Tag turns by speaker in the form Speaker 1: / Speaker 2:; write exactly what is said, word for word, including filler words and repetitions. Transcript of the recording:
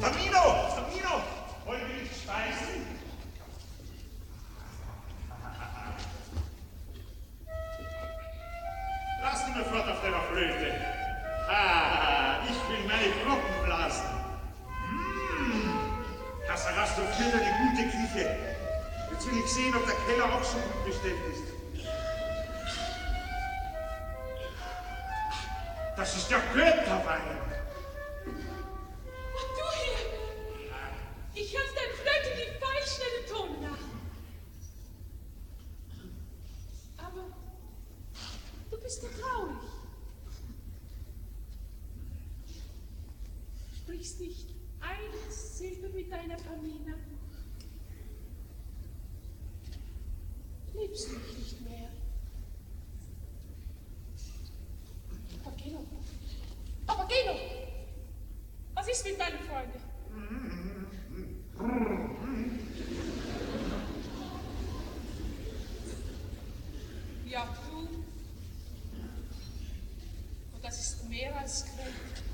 Speaker 1: Tamino! Tamino! Wollen wir nicht speisen? Lassen wir flott auf deiner Flöte. Ah, ich will meine Glocken blasen. Hm, das hast du für eine gute Küche. Jetzt will ich sehen, ob der Keller auch so gut bestellt ist. Das ist der Götterwein.
Speaker 2: Ach, du hier! Ich hörte dein Flöte die feilschnelle Ton nach. Aber du bist ja traurig. Sprichst nicht eine Silbe mit deiner Pamina. Liebst du mich nicht mehr? Papageno. Papageno! Was ist mit deinen Freunden? Ja, du. Und das ist mehr als Quell.